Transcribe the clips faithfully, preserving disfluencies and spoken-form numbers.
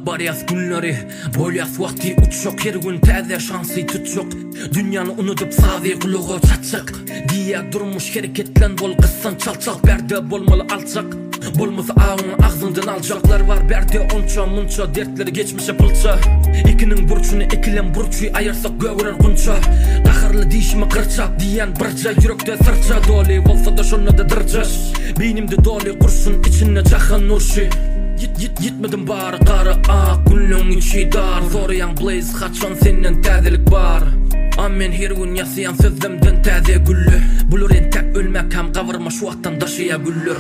bariyaz günleri, bolyaz vakti uçşok, her gün täze şansy tutşok. Dünýany unutup sazy kuluga çatşak, diýe durmuş hereketlen bol gyssan çalçak, berde bolmaly alçak. Bolmasa ağın ağzından alacaklar var, berde onça munça dertleri geçmişe pılça. İkinin burçunu ekilen burçuy ayarsak göwürer kunça. Qaharly dişimi qırçak diyen birca, yürekde sırça doli bolsa da şonna da dırca. Beynimde doli kurşun içine jahan nurşi. Git git gitmedim bari qara ak günlüň içi dar. Sorayan blaze haçan senden täzelik bar. Amen her gün ýasayan sözlemden täze güllü. Bulur en tek ölmek hem gawyrma şu wagtdan daşıya güllür.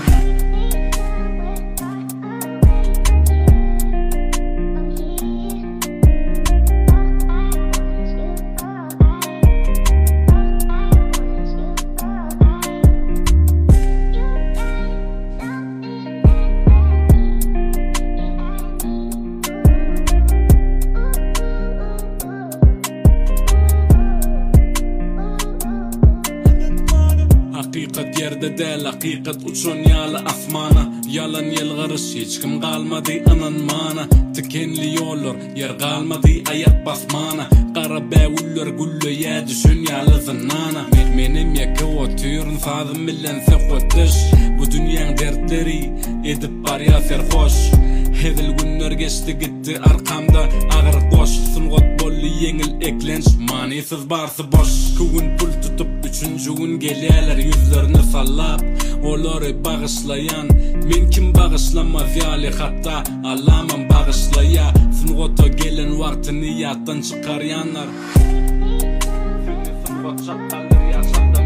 Hakikat yerde del, hakikat uçun yalı asmana. Yalan yelgarış hiç kim kalmadı anan mana. Tikenli yollar yer kalmadı ayak basmana. Qara bäwüller güllü ýa düşün yalı zannana. Menim ýeke otyryn sazym bilen sekotdyş. Bu dünýäň dertleri edip barýar serhoş. Hedil günler geçti gitti arkamda ağır koş. Sungot bolly yeňil eklenç, manysyz barsy boş. Kugün pul tutup üçüncü gün gelýärler yüzlerini sallap. Olary bagışlayan, men kim bagışlamaz ýaly hatta Allah'man bagışlaya. Sungota gelen wagtyny ýatdan çykarýanlar. Sungot çakallar ýaşamda